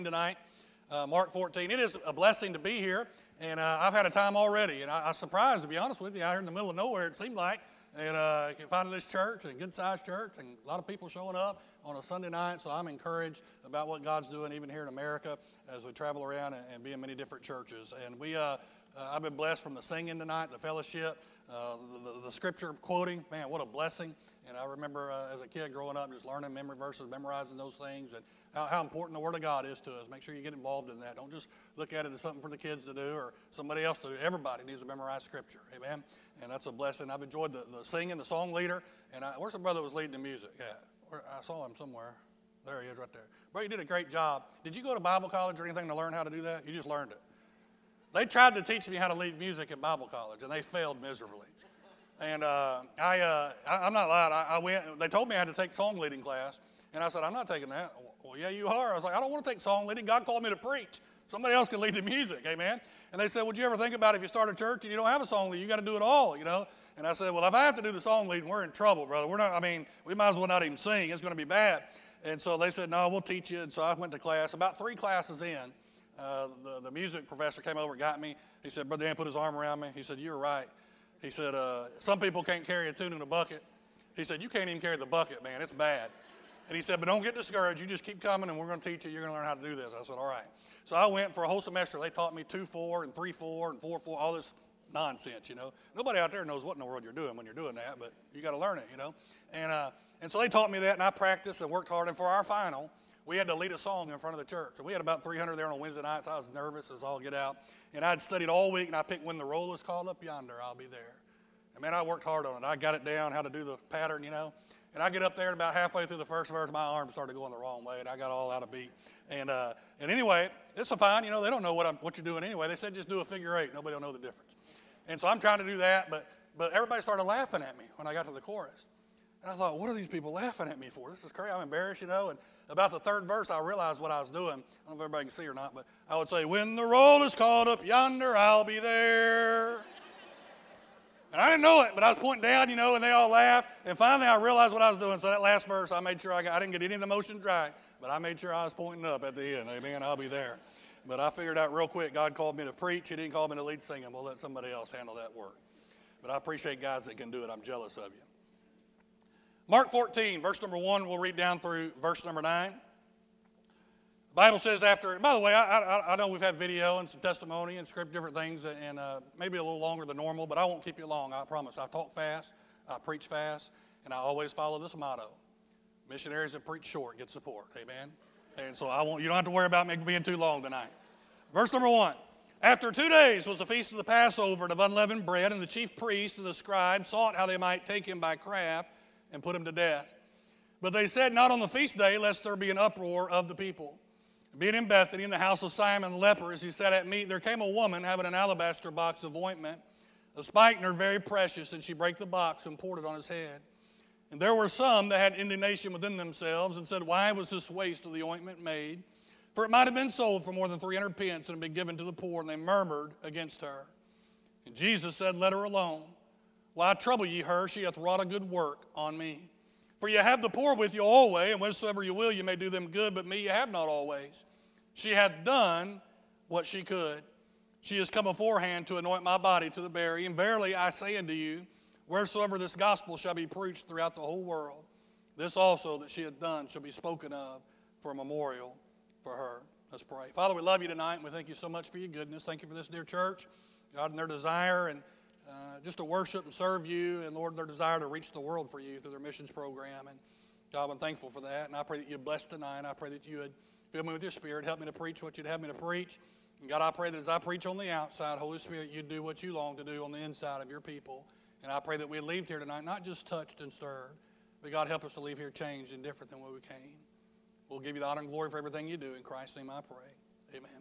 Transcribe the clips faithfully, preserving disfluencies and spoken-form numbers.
tonight, uh, Mark fourteen. It is a blessing to be here, and uh, I've had a time already, and I, I was surprised, to be honest with you, out here in the middle of nowhere, it seemed like, and uh, I can find this church, a good-sized church, and a lot of people showing up on a Sunday night, so I'm encouraged about what God's doing even here in America as we travel around and, and be in many different churches. And we, uh, uh, I've been blessed from the singing tonight, the fellowship, uh, the, the, the scripture quoting. Man, what a blessing. And I remember uh, as a kid growing up just learning memory verses, memorizing those things, and how, how important the Word of God is to us. Make sure you get involved in that. Don't just look at it as something for the kids to do or somebody else to do. Everybody needs to memorize Scripture. Amen? And that's a blessing. I've enjoyed the, the singing, the song leader. And I, where's the brother that was leading the music? Yeah, Where, I saw him somewhere. There he is right there. Bro, you did a great job. Did you go to Bible college or anything to learn how to do that? You just learned it. They tried to teach me how to lead music at Bible college, and they failed miserably. And uh, I, uh, I, I'm not lying. I, I went. They told me I had to take song leading class, and I said, I'm not taking that. Well, yeah, you are. I was like, I don't want to take song leading. God called me to preach. Somebody else can lead the music, amen? And they said, would you ever think about if you start a church and you don't have a song leader, you got to do it all, you know? And I said, well, if I have to do the song leading, we're in trouble, brother. We're not. I mean, we might as well not even sing. It's going to be bad. And so they said, no, we'll teach you. And so I went to class. About three classes in, uh, the, the music professor came over and got me. He said, Brother Dan, put his arm around me. He said, you're right. He said, uh, some people can't carry a tune in a bucket. He said, you can't even carry the bucket, man. It's bad. And he said, but don't get discouraged. You just keep coming, and we're going to teach you. You're going to learn how to do this. I said, all right. So I went for a whole semester. They taught me two four and three four and four four, all this nonsense, you know. Nobody out there knows what in the world you're doing when you're doing that, but you got to learn it, you know. And uh, and so they taught me that, and I practiced and worked hard. And for our final, we had to lead a song in front of the church. And we had about three hundred there on Wednesday nights. I was nervous as all get out. And I'd studied all week, and I picked When the Roll is Called Up Yonder, I'll Be There. And, man, I worked hard on it. I got it down, how to do the pattern, you know. And I get up there, and about halfway through the first verse, my arm started going the wrong way, and I got all out of beat. And uh, and anyway, it's a fine. You know, they don't know what I'm what you're doing anyway. They said just do a figure eight. Nobody will know the difference. And so I'm trying to do that, but but everybody started laughing at me when I got to the chorus. And I thought, what are these people laughing at me for? This is crazy. I'm embarrassed, you know. And about the third verse, I realized what I was doing. I don't know if everybody can see or not, but I would say, when the roll is called up yonder, I'll be there. And I didn't know it, but I was pointing down, you know, and they all laughed. And finally, I realized what I was doing. So that last verse, I made sure I got, I didn't get any of the motions right, but I made sure I was pointing up at the end. Amen, I'll be there. But I figured out real quick, God called me to preach. He didn't call me to lead singing. We'll let somebody else handle that work. But I appreciate guys that can do it. I'm jealous of you. Mark fourteen, verse number one, we'll read down through verse number nine. The Bible says after, by the way, I, I, I know we've had video and some testimony and script different things, and uh, maybe a little longer than normal, but I won't keep you long, I promise. I talk fast, I preach fast, and I always follow this motto. Missionaries that preach short get support, amen? And so I won't, you don't have to worry about me being too long tonight. Verse number one. After two days was the feast of the Passover and of unleavened bread, and the chief priests and the scribes sought how they might take him by craft and put him to death. But they said, not on the feast day, lest there be an uproar of the people. Being in Bethany, in the house of Simon the leper, as he sat at meat, there came a woman having an alabaster box of ointment, a spikenard very precious, and she brake the box and poured it on his head. And there were some that had indignation within themselves and said, why was this waste of the ointment made? For it might have been sold for more than three hundred pence and been given to the poor, and they murmured against her. And Jesus said, let her alone. Why trouble ye her? She hath wrought a good work on me. For you have the poor with you always, and whensoever you will, you may do them good, but me you have not always. She hath done what she could. She has come aforehand to anoint my body to the burial. And verily I say unto you, wheresoever this gospel shall be preached throughout the whole world, this also that she hath done shall be spoken of for a memorial for her. Let's pray. Father, we love you tonight, and we thank you so much for your goodness. Thank you for this dear church, God, and their desire and uh, just to worship and serve you, and Lord, their desire to reach the world for you through their missions program. And God, I'm thankful for that, and I pray that you'd bless tonight. I pray that you would fill me with your Spirit, help me to preach what you'd have me to preach. And God, I pray that as I preach on the outside, Holy Spirit, you'd do what you long to do on the inside of your people. And I pray that we leave here tonight not just touched and stirred, but God, help us to leave here changed and different than where we came. We'll give you the honor and glory for everything you do. In Christ's name I pray. Amen.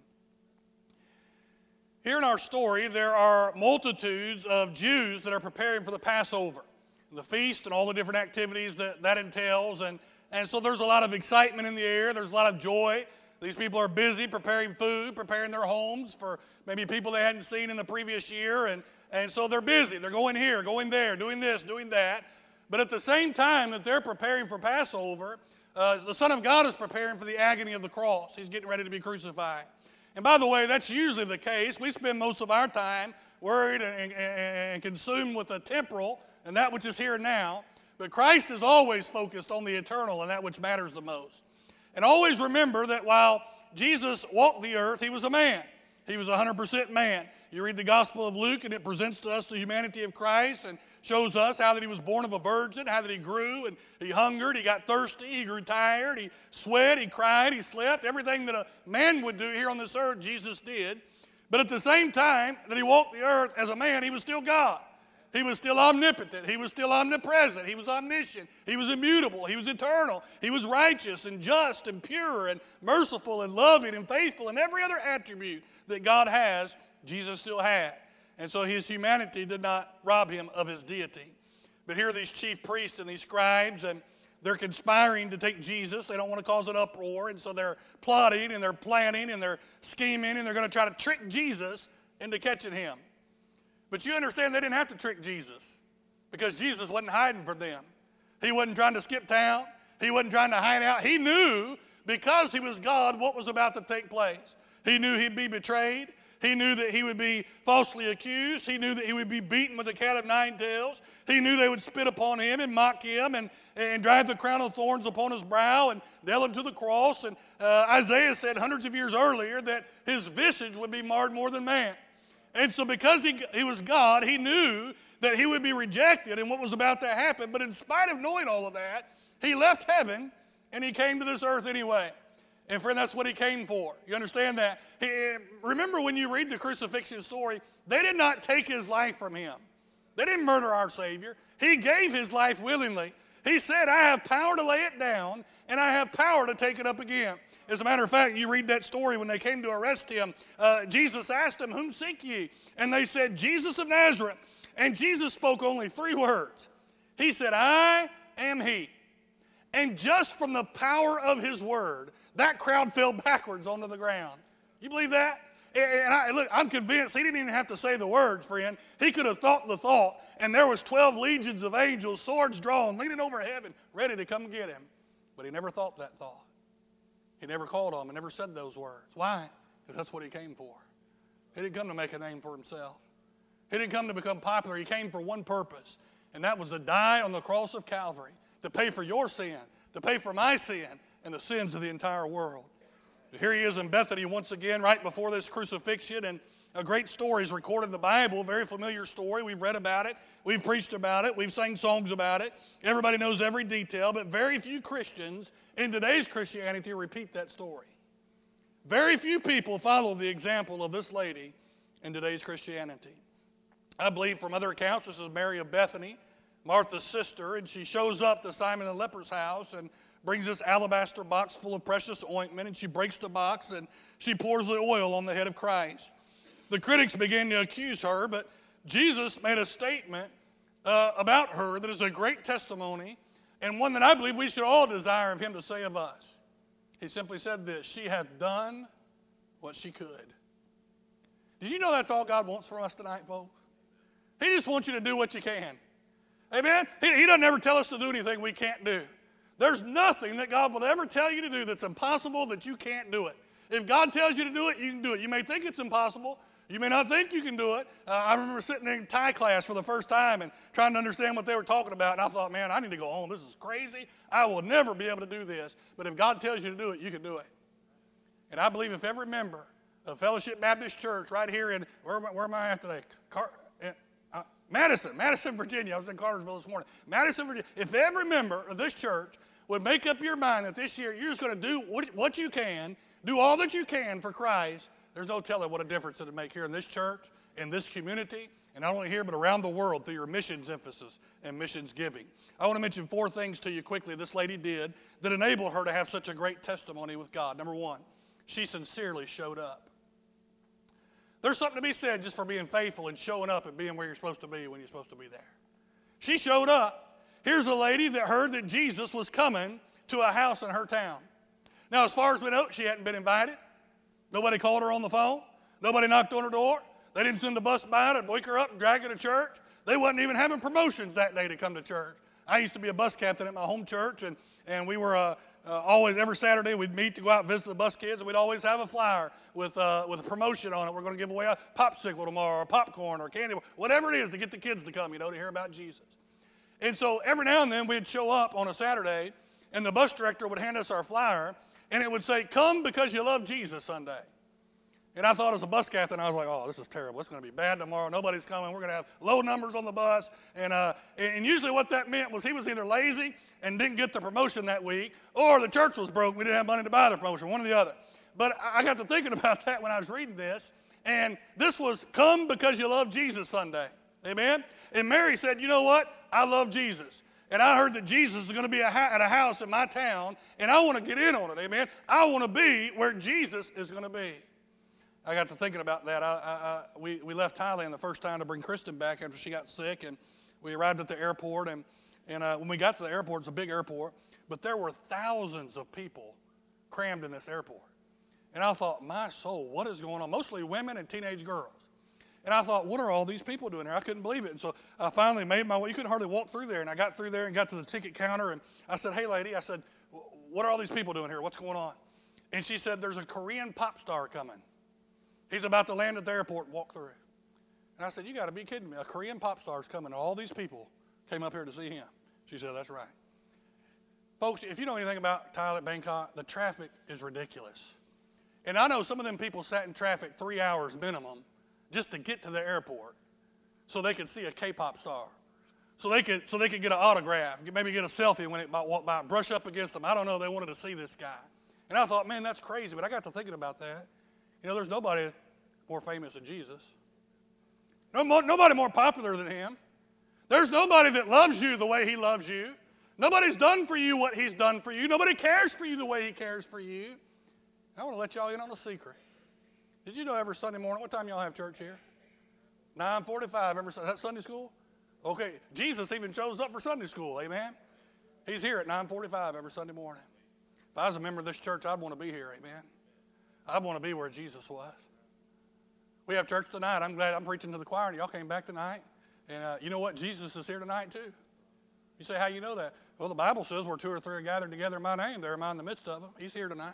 Here in our story, there are multitudes of Jews that are preparing for the Passover, the feast and all the different activities that that entails. And, and so there's a lot of excitement in the air. There's a lot of joy. These people are busy preparing food, preparing their homes for maybe people they hadn't seen in the previous year. And, and so they're busy. They're going here, going there, doing this, doing that. But at the same time that they're preparing for Passover, Uh, the Son of God is preparing for the agony of the cross. He's getting ready to be crucified. And by the way, that's usually the case. We spend most of our time worried and, and, and consumed with the temporal and that which is here and now. But Christ is always focused on the eternal and that which matters the most. And always remember that while Jesus walked the earth, he was a man. He was one hundred percent man. You read the Gospel of Luke, and it presents to us the humanity of Christ and shows us how that he was born of a virgin, how that he grew, and he hungered, he got thirsty, he grew tired, he sweat, he cried, he slept. Everything that a man would do here on this earth, Jesus did. But at the same time that he walked the earth as a man, he was still God. He was still omnipotent. He was still omnipresent. He was omniscient. He was immutable. He was eternal. He was righteous and just and pure and merciful and loving and faithful, and every other attribute that God has, Jesus still had. And so his humanity did not rob him of his deity. But here are these chief priests and these scribes, and they're conspiring to take Jesus. They don't want to cause an uproar, and so they're plotting and they're planning and they're scheming, and they're going to try to trick Jesus into catching him. But you understand they didn't have to trick Jesus because Jesus wasn't hiding from them. He wasn't trying to skip town. He wasn't trying to hide out. He knew, because he was God, what was about to take place. He knew he'd be betrayed. He knew that he would be falsely accused. He knew that he would be beaten with a cat of nine tails. He knew they would spit upon him and mock him and, and drive the crown of thorns upon his brow and nail him to the cross. And uh, Isaiah said hundreds of years earlier that his visage would be marred more than man. And so because he, he was God, he knew that he would be rejected and what was about to happen. But in spite of knowing all of that, he left heaven and he came to this earth anyway. And friend, that's what he came for. You understand that? He, remember when you read the crucifixion story, they did not take his life from him. They didn't murder our Savior. He gave his life willingly. He said, I have power to lay it down, and I have power to take it up again. As a matter of fact, you read that story when they came to arrest him. Uh, Jesus asked them, whom seek ye? And they said, Jesus of Nazareth. And Jesus spoke only three words. He said, I am he. And just from the power of his word, that crowd fell backwards onto the ground. You believe that? And I, look, I'm convinced he didn't even have to say the words, friend. He could have thought the thought, and there was twelve legions of angels, swords drawn, leaning over heaven, ready to come get him. But he never thought that thought. He never called on them and never said those words. Why? Because that's what he came for. He didn't come to make a name for himself. He didn't come to become popular. He came for one purpose, and that was to die on the cross of Calvary, to pay for your sin, to pay for my sin, and the sins of the entire world. Here he is in Bethany once again, right before this crucifixion, and a great story is recorded in the Bible, a very familiar story. We've read about it. We've preached about it. We've sang songs about it. Everybody knows every detail, but very few Christians in today's Christianity repeat that story. Very few people follow the example of this lady in today's Christianity. I believe from other accounts, this is Mary of Bethany, Martha's sister, and she shows up to Simon the leper's house and brings this alabaster box full of precious ointment, and she breaks the box and she pours the oil on the head of Christ. The critics began to accuse her, but Jesus made a statement uh, about her that is a great testimony and one that I believe we should all desire of him to say of us. He simply said this, she hath done what she could. Did you know that's all God wants from us tonight, folks? He just wants you to do what you can. Amen? He, he doesn't ever tell us to do anything we can't do. There's nothing that God will ever tell you to do that's impossible that you can't do it. If God tells you to do it, you can do it. You may think it's impossible. You may not think you can do it. Uh, I remember sitting in Thai class for the first time and trying to understand what they were talking about, and I thought, man, I need to go home. This is crazy. I will never be able to do this. But if God tells you to do it, you can do it. And I believe if every member of Fellowship Baptist Church right here in, where, where am I at today? Car, uh, Madison, Madison, Virginia. I was in Cartersville this morning. Madison, Virginia. If every member of this church would make up your mind that this year you're just going to do what, what you can, do all that you can for Christ, there's no telling what a difference it would make here in this church, in this community, and not only here but around the world through your missions emphasis and missions giving. I want to mention four things to you quickly this lady did that enabled her to have such a great testimony with God. Number one, she sincerely showed up. There's something to be said just for being faithful and showing up and being where you're supposed to be when you're supposed to be there. She showed up. Here's a lady that heard that Jesus was coming to a house in her town. Now, as far as we know, she hadn't been invited. Nobody called her on the phone. Nobody knocked on her door. They didn't send a bus by to wake her up and drag her to church. They wasn't even having promotions that day to come to church. I used to be a bus captain at my home church, and, and we were uh, uh, always, every Saturday, we'd meet to go out and visit the bus kids, and we'd always have a flyer with, uh, with a promotion on it. We're going to give away a popsicle tomorrow, or popcorn, or candy, whatever it is to get the kids to come, you know, to hear about Jesus. And so every now and then, we'd show up on a Saturday, and the bus director would hand us our flyer, and it would say, "Come because you love Jesus" Sunday. And I thought as a bus captain, I was like, oh, this is terrible. It's going to be bad tomorrow. Nobody's coming. We're going to have low numbers on the bus. And, uh, and usually what that meant was he was either lazy and didn't get the promotion that week, or the church was broke. We didn't have money to buy the promotion, one or the other. But I got to thinking about that when I was reading this. And this was "Come because you love Jesus" Sunday. Amen? And Mary said, you know what? I love Jesus. And I heard that Jesus is going to be at a house in my town, and I want to get in on it. Amen? I want to be where Jesus is going to be. I got to thinking about that. I, I, I, we, we left Thailand the first time to bring Kristen back after she got sick, and we arrived at the airport. And, and uh, when we got to the airport, it's a big airport, but there were thousands of people crammed in this airport. And I thought, my soul, what is going on? Mostly women and teenage girls. And I thought, what are all these people doing here? I couldn't believe it. And so I finally made my way. You couldn't hardly walk through there. And I got through there and got to the ticket counter, and I said, hey, lady, I said, what are all these people doing here? What's going on? And she said, there's a Korean pop star coming. He's about to land at the airport and walk through. And I said, you got to be kidding me. A Korean pop star is coming. All these people came up here to see him. She said, that's right. Folks, if you know anything about Thailand, Bangkok, the traffic is ridiculous. And I know some of them people sat in traffic three hours minimum just to get to the airport so they could see a K-pop star. So they could, so they could get an autograph, maybe get a selfie when it might walk by, brush up against them. I don't know. They wanted to see this guy. And I thought, man, that's crazy. But I got to thinking about that. You know, there's nobody more famous than Jesus. No, nobody more popular than him. There's nobody that loves you the way he loves you. Nobody's done for you what he's done for you. Nobody cares for you the way he cares for you. I want to let y'all in on a secret. Did you know every Sunday morning, what time y'all have church here? nine forty-five every Sunday. Is that Sunday school? Okay, Jesus even shows up for Sunday school, amen? He's here at nine forty-five every Sunday morning. If I was a member of this church, I'd want to be here, amen? I'd want to be where Jesus was. We have church tonight. I'm glad I'm preaching to the choir, and y'all came back tonight. And uh, you know what? Jesus is here tonight, too. You say, how you know that? Well, the Bible says where two or three are gathered together in my name, there am I in the midst of them. He's here tonight.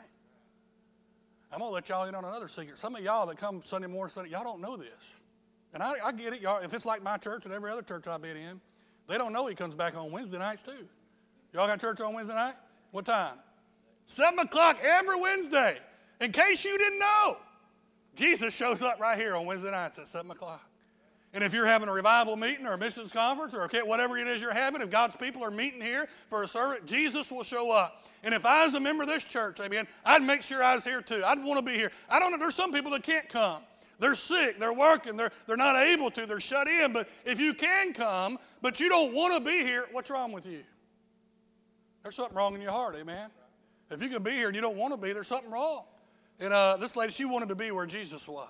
I'm going to let y'all in on another secret. Some of y'all that come Sunday morning, Sunday, y'all don't know this. And I, I get it. Y'all, if it's like my church and every other church I've been in, they don't know he comes back on Wednesday nights, too. Y'all got church on Wednesday night? What time? seven o'clock every Wednesday. In case you didn't know, Jesus shows up right here on Wednesday nights at seven o'clock. And if you're having a revival meeting or a missions conference or whatever it is you're having, if God's people are meeting here for a service, Jesus will show up. And if I was a member of this church, amen, I'd make sure I was here too. I'd want to be here. I don't know, there's some people that can't come. They're sick, they're working, they're, they're not able to, they're shut in. But if you can come, but you don't want to be here, what's wrong with you? There's something wrong in your heart, amen. If you can be here and you don't want to be, there's something wrong. And uh, this lady, she wanted to be where Jesus was.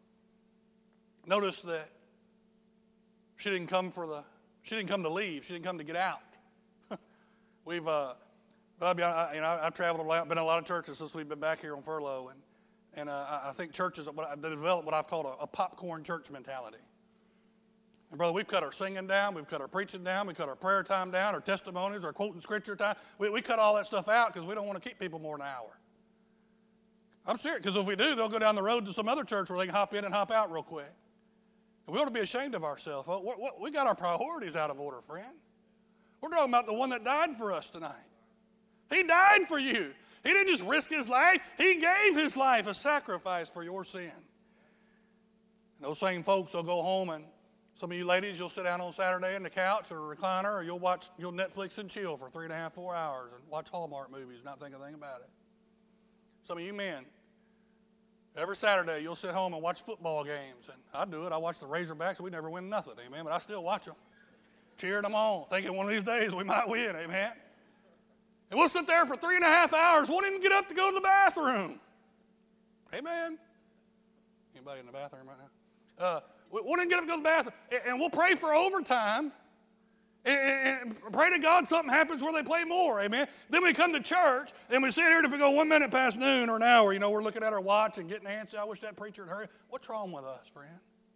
Notice that she didn't come for the, she didn't come to leave. She didn't come to get out. We've, uh, well, I, you know, I've traveled a lot, been in a lot of churches since we've been back here on furlough. And, and uh, I think churches have developed what I've called a, a popcorn church mentality. And brother, we've cut our singing down, we've cut our preaching down, we cut our prayer time down, our testimonies, our quoting scripture time. We, we cut all that stuff out because we don't want to keep people more than an hour. I'm serious, because if we do, they'll go down the road to some other church where they can hop in and hop out real quick. And we ought to be ashamed of ourselves. Well, we got our priorities out of order, friend. We're talking about the one that died for us tonight. He died for you. He didn't just risk his life. He gave his life a sacrifice for your sin. And those same folks will go home, and some of you ladies, you'll sit down on Saturday in the couch or a recliner, or you'll watch, you'll Netflix and chill for three and a half, four hours and watch Hallmark movies and not think a thing about it. Some of you men, every Saturday you'll sit home and watch football games. And I do it. I watch the Razorbacks. We never win nothing, amen, but I still watch them. Cheering them on, thinking one of these days we might win, amen. And we'll sit there for three and a half hours, won't even get up to go to the bathroom. Amen. Anybody in the bathroom right now? Uh, we won't even get up to go to the bathroom. And we'll pray for overtime. And pray to God something happens where they play more, amen. Then we come to church, and we sit here, and if we go one minute past noon or an hour, you know, we're looking at our watch and getting antsy. I wish that preacher had hurry. What's wrong with us, friend?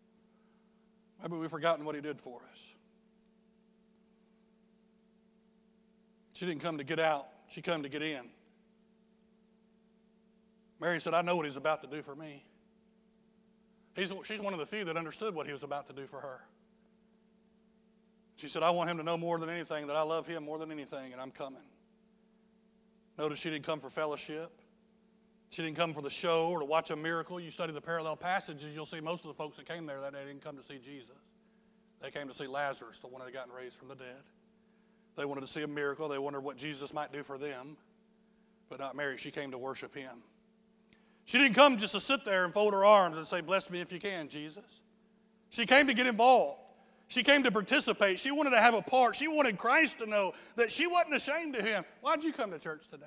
Maybe we've forgotten what he did for us. She didn't come to get out. She came to get in. Mary said, I know what he's about to do for me. He's, she's one of the few that understood what he was about to do for her. She said, I want him to know more than anything that I love him more than anything, and I'm coming. Notice she didn't come for fellowship. She didn't come for the show or to watch a miracle. You study the parallel passages, you'll see most of the folks that came there that day didn't come to see Jesus. They came to see Lazarus, the one that had gotten raised from the dead. They wanted to see a miracle. They wondered what Jesus might do for them. But not Mary. She came to worship him. She didn't come just to sit there and fold her arms and say, bless me if you can, Jesus. She came to get involved. She came to participate. She wanted to have a part. She wanted Christ to know that she wasn't ashamed of him. Why'd you come to church today?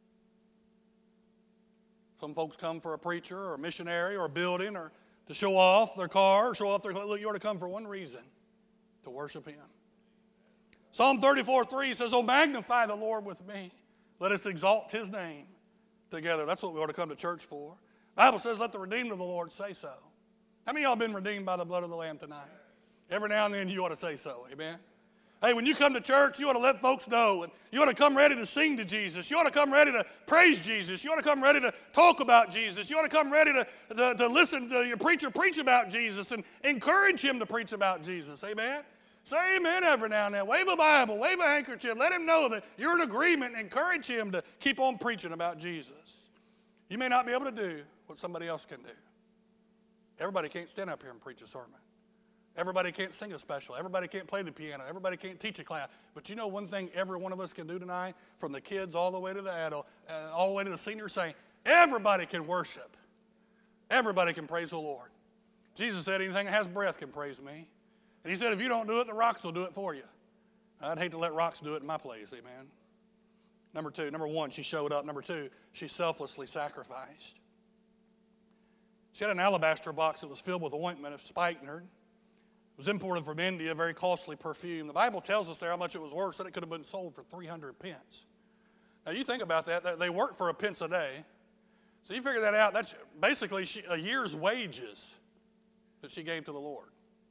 Some folks come for a preacher or a missionary or a building or to show off their car or show off their, look, you ought to come for one reason, to worship him. Psalm thirty-four three says, oh, magnify the Lord with me. Let us exalt his name together. That's what we ought to come to church for. The Bible says, let the redeemed of the Lord say so. How many of y'all been redeemed by the blood of the Lamb tonight? Every now and then you ought to say so. Amen. Hey, when you come to church, you ought to let folks know. And you ought to come ready to sing to Jesus. You ought to come ready to praise Jesus. You ought to come ready to talk about Jesus. You ought to come ready to, to, to listen to your preacher preach about Jesus and encourage him to preach about Jesus. Amen. Say amen every now and then. Wave a Bible, wave a handkerchief. Let him know that you're in agreement and encourage him to keep on preaching about Jesus. You may not be able to do what somebody else can do. Everybody can't stand up here and preach a sermon. Everybody can't sing a special. Everybody can't play the piano. Everybody can't teach a class. But you know one thing every one of us can do tonight, from the kids all the way to the adult, uh, all the way to the senior saint, everybody can worship. Everybody can praise the Lord. Jesus said anything that has breath can praise me. And he said if you don't do it, the rocks will do it for you. I'd hate to let rocks do it in my place, amen. Number two, number one, she showed up. Number two, she selflessly sacrificed. She had an alabaster box that was filled with ointment of spikenard. It was imported from India, very costly perfume. The Bible tells us there how much it was worth, said it could have been sold for three hundred pence. Now you think about that, they worked for a pence a day. So you figure that out, that's basically she, a year's wages that she gave to the Lord.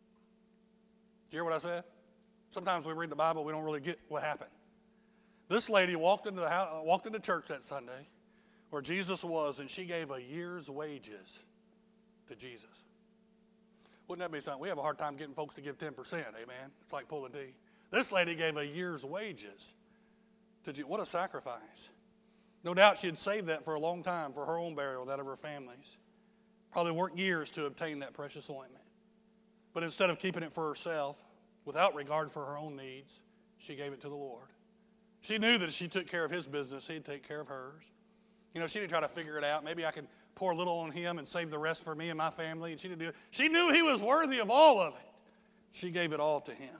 Did you hear what I said? Sometimes we read the Bible, we don't really get what happened. This lady walked into the house, walked into church that Sunday where Jesus was, and she gave a year's wages to Jesus. Wouldn't that be something? We have a hard time getting folks to give ten percent, amen? It's like pulling teeth. This lady gave a year's wages to Jesus. What a sacrifice. No doubt she had saved that for a long time for her own burial, that of her family's. Probably worked years to obtain that precious ointment. But instead of keeping it for herself, without regard for her own needs, she gave it to the Lord. She knew that if she took care of his business, he'd take care of hers. You know, she didn't try to figure it out. Maybe I can pour a little on him and save the rest for me and my family. And she didn't do it. She knew he was worthy of all of it. She gave it all to him.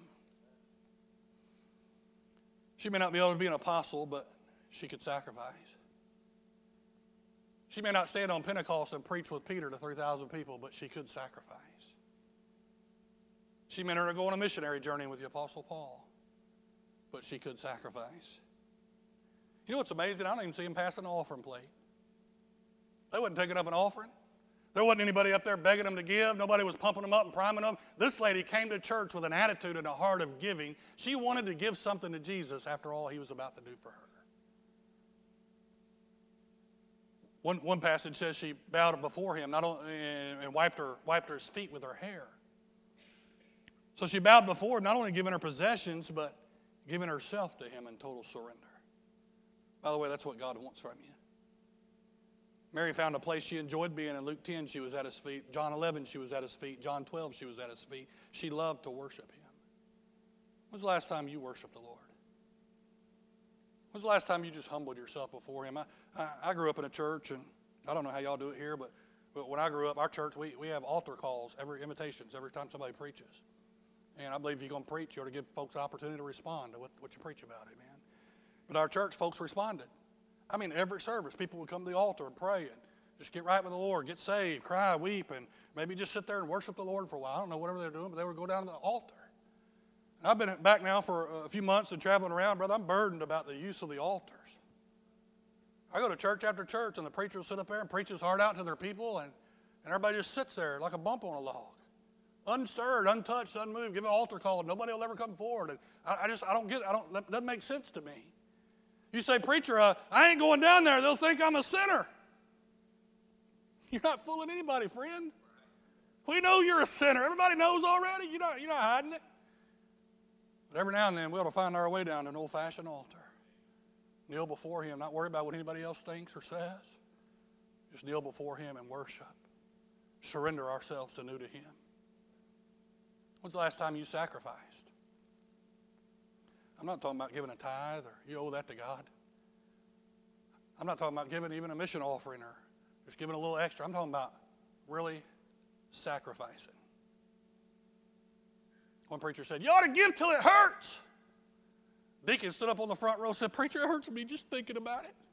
She may not be able to be an apostle, but she could sacrifice. She may not stand on Pentecost and preach with Peter to three thousand people, but she could sacrifice. She may not go on a missionary journey with the Apostle Paul, but she could sacrifice. You know what's amazing? I don't even see him passing an offering plate. They wasn't taking up an offering. There wasn't anybody up there begging them to give. Nobody was pumping them up and priming them. This lady came to church with an attitude and a heart of giving. She wanted to give something to Jesus after all he was about to do for her. One, one passage says she bowed before him not only, and wiped her, wiped her feet with her hair. So she bowed before him, not only giving her possessions, but giving herself to him in total surrender. By the way, that's what God wants from you. Mary found a place she enjoyed being. In Luke ten, she was at his feet. John eleven, she was at his feet. John twelve, she was at his feet. She loved to worship him. When's the last time you worshiped the Lord? When's the last time you just humbled yourself before him? I, I, I grew up in a church, and I don't know how y'all do it here, but, but when I grew up, our church, we, we have altar calls, every invitations, every time somebody preaches. And I believe if you're going to preach, you ought to give folks an opportunity to respond to what, what you preach about, amen. But our church folks responded. I mean, every service, people would come to the altar and pray and just get right with the Lord, get saved, cry, weep, and maybe just sit there and worship the Lord for a while. I don't know whatever they're doing, but they would go down to the altar. And I've been back now for a few months and traveling around, brother. I'm burdened about the use of the altars. I go to church after church, and the preacher will sit up there and preach his heart out to their people, and, and everybody just sits there like a bump on a log. Unstirred, untouched, unmoved, give an altar call, and nobody will ever come forward. And I, I just, I don't get it. I don't, that doesn't make sense to me. You say, preacher, uh, I ain't going down there. They'll think I'm a sinner. You're not fooling anybody, friend. We know you're a sinner. Everybody knows already. You're not, you're not hiding it. But every now and then we ought to find our way down to an old-fashioned altar. Kneel before him, not worry about what anybody else thinks or says. Just kneel before him and worship. Surrender ourselves anew to him. When's the last time you sacrificed? I'm not talking about giving a tithe or you owe that to God. I'm not talking about giving even a mission offering or just giving a little extra. I'm talking about really sacrificing. One preacher said, you ought to give till it hurts. Deacon stood up on the front row and said, preacher, it hurts me just thinking about it.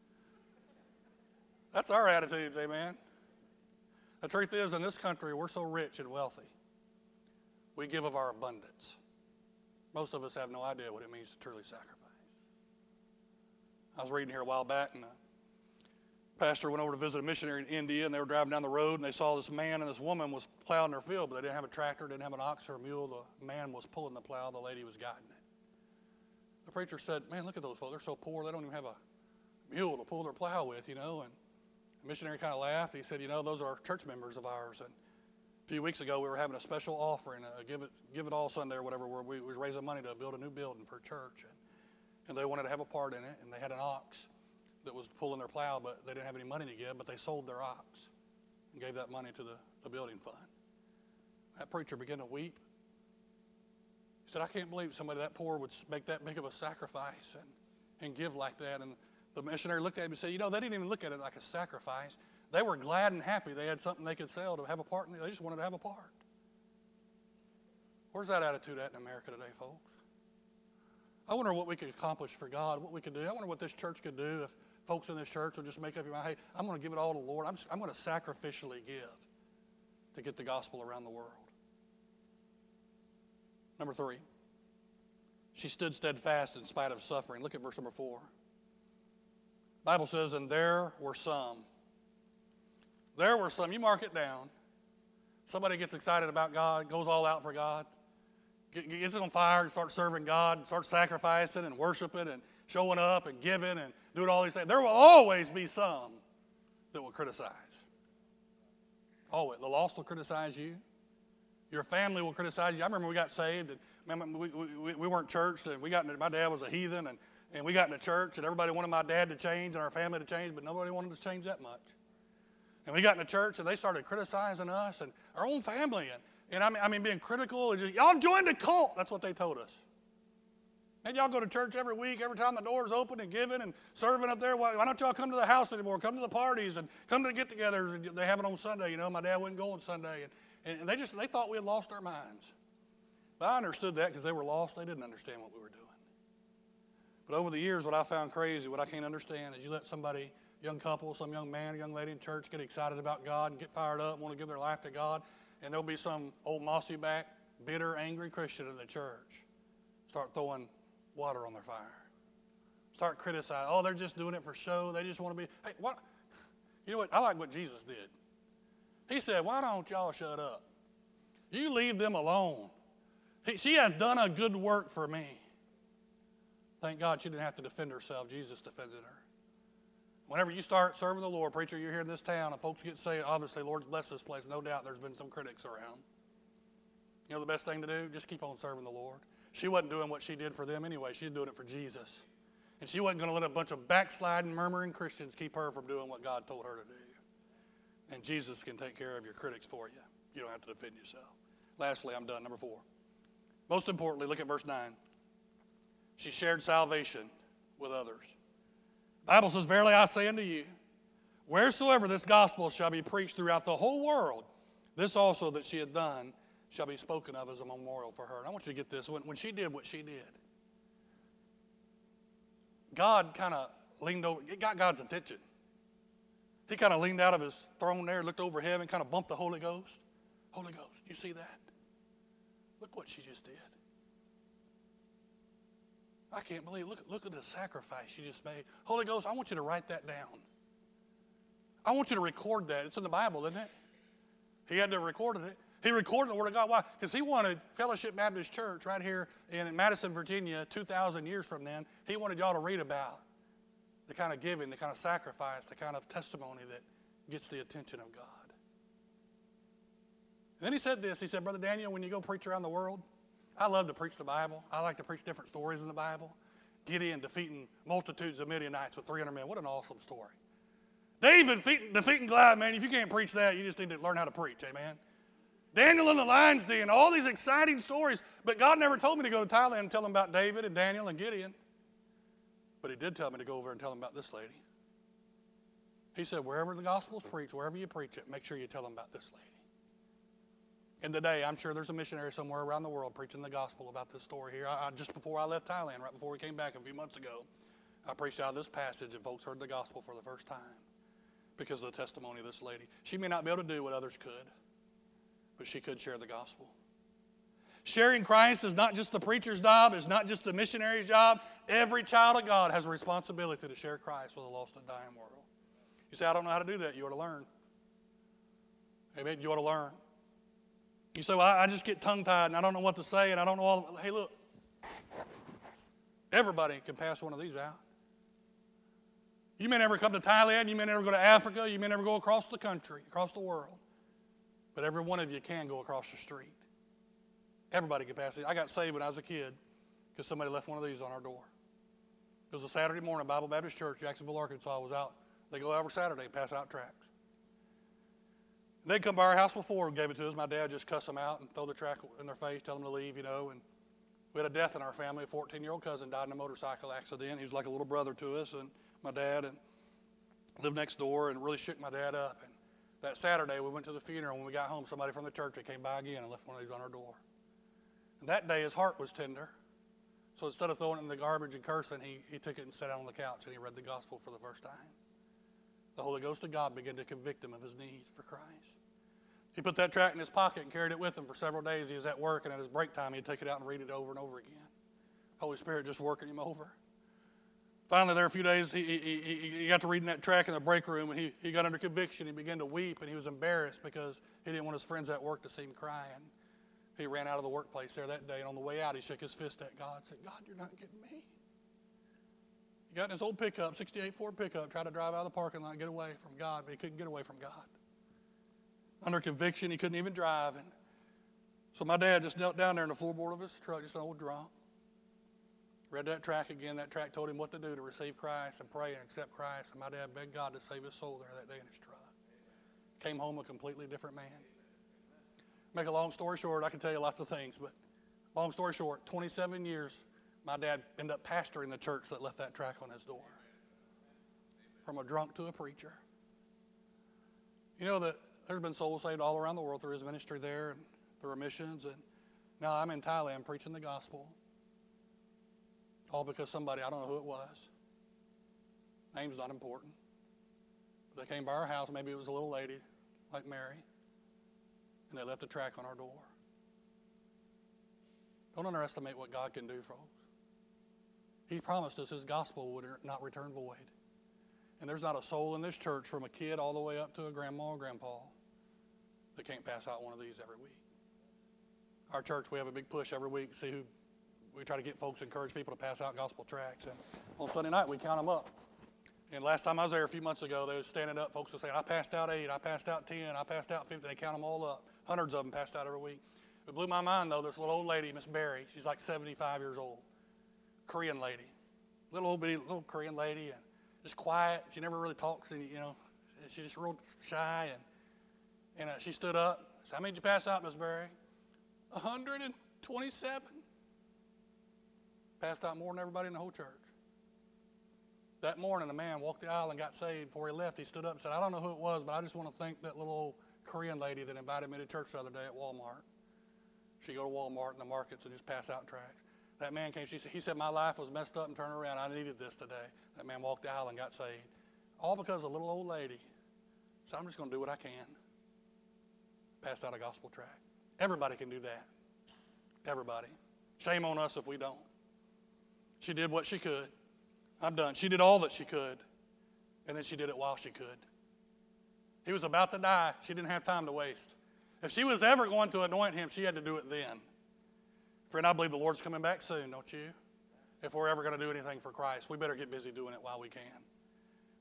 That's our attitudes, amen. The truth is, in this country, we're so rich and wealthy. We give of our abundance. Most of us have no idea what it means to truly sacrifice. I was reading here a while back, and a pastor went over to visit a missionary in India, and they were driving down the road, and they saw this man and this woman was plowing their field, but they didn't have a tractor, didn't have an ox or a mule. The man was pulling the plow, the lady was guiding it. The preacher said, man, look at those folks. They're so poor, they don't even have a mule to pull their plow with, you know. And the missionary kind of laughed. He said, you know, those are church members of ours. And a few weeks ago, we were having a special offering, a Give It Give It All Sunday or whatever, where we were raising money to build a new building for a church. And, and they wanted to have a part in it, and they had an ox that was pulling their plow, but they didn't have any money to give, but they sold their ox and gave that money to the, the building fund. That preacher began to weep. He said, I can't believe somebody that poor would make that big of a sacrifice and, and give like that. And the missionary looked at him and said, you know, they didn't even look at it like a sacrifice. They were glad and happy they had something they could sell to have a part in it. They just wanted to have a part. Where's that attitude at in America today, folks? I wonder what we could accomplish for God, what we could do. I wonder what this church could do if folks in this church will just make up your mind, hey, I'm going to give it all to the Lord. I'm, I'm going to sacrificially give to get the gospel around the world. Number three, she stood steadfast in spite of suffering. Look at verse number four. The Bible says, and there were some. There were some. You mark it down. Somebody gets excited about God, goes all out for God, gets on fire and starts serving God, and starts sacrificing and worshiping and showing up and giving and doing all these things. There will always be some that will criticize. Always. The lost will criticize you. Your family will criticize you. I remember we got saved, and remember we, we, we weren't churched, and we got into, my dad was a heathen, and, and we got into church, and everybody wanted my dad to change and our family to change, but nobody wanted to change that much. And we got into church, and they started criticizing us and our own family, and, and I mean, I mean being critical, and just, y'all joined a cult. That's what they told us. And y'all go to church every week, every time the door's open and giving and serving up there. Why, why don't y'all come to the house anymore? Come to the parties and come to the get-togethers. They have it on Sunday. You know, my dad wouldn't go on Sunday. And, and they just, they thought we had lost our minds. But I understood that because they were lost. They didn't understand what we were doing. But over the years, what I found crazy, what I can't understand is you let somebody, young couple, some young man, young lady in church get excited about God and get fired up, want to give their life to God, and there'll be some old mossy-back, bitter, angry Christian in the church start throwing water on their fire. Start criticizing. Oh, they're just doing it for show. They just want to be. Hey, what? You know what? I like what Jesus did. He said, why don't y'all shut up? You leave them alone. He, she has done a good work for me. Thank God she didn't have to defend herself. Jesus defended her. Whenever you start serving the Lord, preacher, you're here in this town, and folks get saved, obviously, Lord's blessed this place. No doubt there's been some critics around. You know the best thing to do? Just keep on serving the Lord. She wasn't doing what she did for them anyway. She's doing it for Jesus. And she wasn't going to let a bunch of backsliding, murmuring Christians keep her from doing what God told her to do. And Jesus can take care of your critics for you. You don't have to defend yourself. Lastly, I'm done. Number four. Most importantly, look at verse nine. She shared salvation with others. The Bible says, verily I say unto you, wheresoever this gospel shall be preached throughout the whole world, this also that she had done shall be spoken of as a memorial for her. And I want you to get this. When, when she did what she did, God kind of leaned over. It got God's attention. He kind of leaned out of his throne there, looked over heaven, kind of bumped the Holy Ghost. Holy Ghost, you see that? Look what she just did. I can't believe, look, look at the sacrifice she just made. Holy Ghost, I want you to write that down. I want you to record that. It's in the Bible, isn't it? He had to have recorded it. He recorded the Word of God. Why? Because he wanted Fellowship Baptist Church right here in Madison, Virginia, two thousand years from then. He wanted y'all to read about the kind of giving, the kind of sacrifice, the kind of testimony that gets the attention of God. And then he said this. He said, Brother Daniel, when you go preach around the world, I love to preach the Bible. I like to preach different stories in the Bible. Gideon defeating multitudes of Midianites with three hundred men. What an awesome story. David defeating, defeating Goliath, man. If you can't preach that, you just need to learn how to preach, amen. Daniel in the lion's den, all these exciting stories. But God never told me to go to Thailand and tell them about David and Daniel and Gideon. But he did tell me to go over and tell them about this lady. He said, wherever the gospel's preached, wherever you preach it, make sure you tell them about this lady. And today, I'm sure there's a missionary somewhere around the world preaching the gospel about this story here. I, I, just before I left Thailand, right before we came back a few months ago, I preached out of this passage and folks heard the gospel for the first time because of the testimony of this lady. She may not be able to do what others could, but she could share the gospel. Sharing Christ is not just the preacher's job, it's not just the missionary's job. Every child of God has a responsibility to share Christ with a lost and dying world. You say, I don't know how to do that. You ought to learn. Amen. You ought to learn. You say, well, I just get tongue-tied and I don't know what to say and I don't know all. Hey, look. Everybody can pass one of these out. You may never come to Thailand. You may never go to Africa. You may never go across the country, across the world. But every one of you can go across the street. Everybody can pass it. I got saved when I was a kid because somebody left one of these on our door. It was a Saturday morning, Bible Baptist Church, Jacksonville, Arkansas, was out. They go every Saturday and pass out tracts. They'd come by our house before and gave it to us. My dad would just cuss them out and throw the tract in their face, tell them to leave, you know. And we had a death in our family. A fourteen-year-old cousin died in a motorcycle accident. He was like a little brother to us, and my dad and lived next door and really shook my dad up. And that Saturday, we went to the funeral. When we got home, somebody from the church came by again and left one of these on our door. And that day, his heart was tender. So instead of throwing it in the garbage and cursing, he, he took it and sat down on the couch and he read the gospel for the first time. The Holy Ghost of God began to convict him of his need for Christ. He put that tract in his pocket and carried it with him for several days. He was at work, and at his break time, he'd take it out and read it over and over again. Holy Spirit just working him over. Finally, there a few days, he, he, he, he got to reading that tract in the break room, and he, he got under conviction. He began to weep, and he was embarrassed because he didn't want his friends at work to see him crying. He ran out of the workplace there that day, and on the way out, he shook his fist at God and said, God, you're not getting me. He got in his old pickup, sixty-eight Ford pickup, tried to drive out of the parking lot and get away from God, but he couldn't get away from God. Under conviction, he couldn't even drive. And so my dad just knelt down there in the floorboard of his truck, just an old drunk. Read that tract again. That tract told him what to do to receive Christ and pray and accept Christ. And my dad begged God to save his soul there that day in his truck. Came home a completely different man. Make a long story short, I can tell you lots of things, but long story short, twenty-seven years, my dad ended up pastoring the church that left that tract on his door. From a drunk to a preacher. You know that there's been souls saved all around the world through his ministry there and through our missions. And now I'm in Thailand preaching the gospel. All because somebody, I don't know who it was. Name's not important. But they came by our house. Maybe it was a little lady like Mary. And they left the tract on our door. Don't underestimate what God can do, folks. He promised us his gospel would not return void. And there's not a soul in this church from a kid all the way up to a grandma or grandpa that can't pass out one of these every week. Our church, we have a big push every week to see who, we try to get folks, encourage people to pass out gospel tracts. And on Sunday night, we count them up. And last time I was there a few months ago, they were standing up. Folks were saying, I passed out eight, I passed out ten, I passed out fifty. They count them all up. Hundreds of them passed out every week. It blew my mind, though, this little old lady, Miss Barry. She's like seventy-five years old. Korean lady. Little old bitty, little Korean lady. And just quiet. She never really talks, and you know, she's just real shy. And and uh, she stood up. Said, how many did you pass out, Miss Barry? one hundred twenty-seven. Passed out more than everybody in the whole church. That morning, a man walked the aisle and got saved. Before he left, he stood up and said, I don't know who it was, but I just want to thank that little old Korean lady that invited me to church the other day at Walmart. She'd go to Walmart in the markets and just pass out tracts. That man came, she said, he said, my life was messed up and turned around. I needed this today. That man walked the aisle and got saved. All because a little old lady said, I'm just going to do what I can. Passed out a gospel tract. Everybody can do that. Everybody. Shame on us if we don't. She did what she could. I'm done. She did all that she could. And then she did it while she could. He was about to die. She didn't have time to waste. If she was ever going to anoint him, she had to do it then. Friend, I believe the Lord's coming back soon, don't you? If we're ever going to do anything for Christ, we better get busy doing it while we can.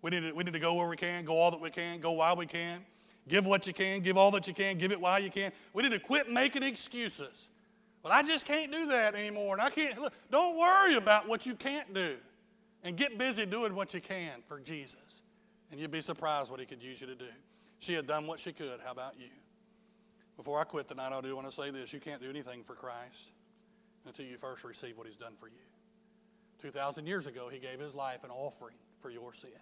We need to, we need to go where we can, go all that we can, go while we can. Give what you can, give all that you can, give it while you can. We need to quit making excuses. Well, I just can't do that anymore. And I can't. Look, don't worry about what you can't do. And get busy doing what you can for Jesus. And you'd be surprised what he could use you to do. She had done what she could. How about you? Before I quit tonight, I do want to say this. You can't do anything for Christ until you first receive what he's done for you. two thousand years ago, he gave his life an offering for your sin.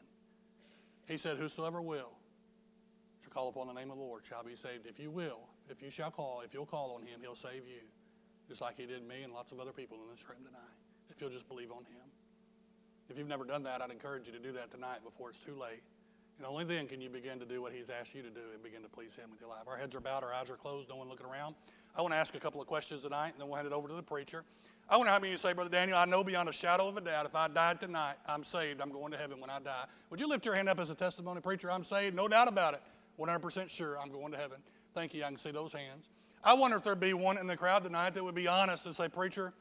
He said, whosoever will shall call upon the name of the Lord shall be saved. If you will, if you shall call, if you'll call on him, he'll save you. Just like he did me and lots of other people in this room tonight. If you'll just believe on him. If you've never done that, I'd encourage you to do that tonight before it's too late. And only then can you begin to do what he's asked you to do and begin to please him with your life. Our heads are bowed, our eyes are closed, no one looking around. I want to ask a couple of questions tonight, and then we'll hand it over to the preacher. I wonder how many of you say, Brother Daniel, I know beyond a shadow of a doubt, if I died tonight, I'm saved, I'm going to heaven when I die. Would you lift your hand up as a testimony, preacher? I'm saved, no doubt about it. one hundred percent sure I'm going to heaven. Thank you, I can see those hands. I wonder if there'd be one in the crowd tonight that would be honest and say, preacher,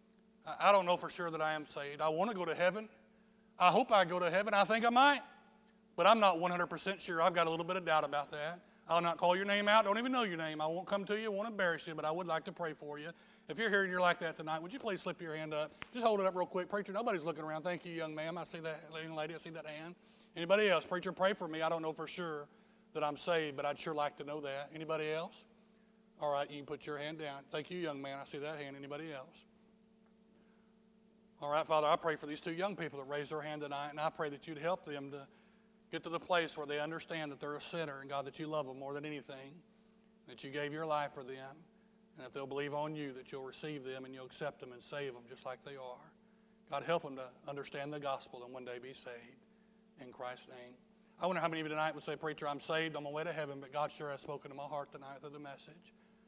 I don't know for sure that I am saved. I want to go to heaven. I hope I go to heaven. I think I might. But I'm not one hundred percent sure. I've got a little bit of doubt about that. I'll not call your name out. Don't even know your name. I won't come to you. I won't embarrass you, but I would like to pray for you. If you're here and you're like that tonight, would you please slip your hand up? Just hold it up real quick. Preacher, nobody's looking around. Thank you, young ma'am. I see that young lady. I see that hand. Anybody else? Preacher, pray for me. I don't know for sure that I'm saved, but I'd sure like to know that. Anybody else? All right, you can put your hand down. Thank you, young man. I see that hand. Anybody else? All right, Father, I pray for these two young people that raised their hand tonight, and I pray that you'd help them to get to the place where they understand that they're a sinner, and God, that you love them more than anything, that you gave your life for them, and if they'll believe on you, that you'll receive them and you'll accept them and save them just like they are. God, help them to understand the gospel and one day be saved. In Christ's name. I wonder how many of you tonight would say, preacher, I'm saved, I'm on my way to heaven, but God sure has spoken to my heart tonight through the message.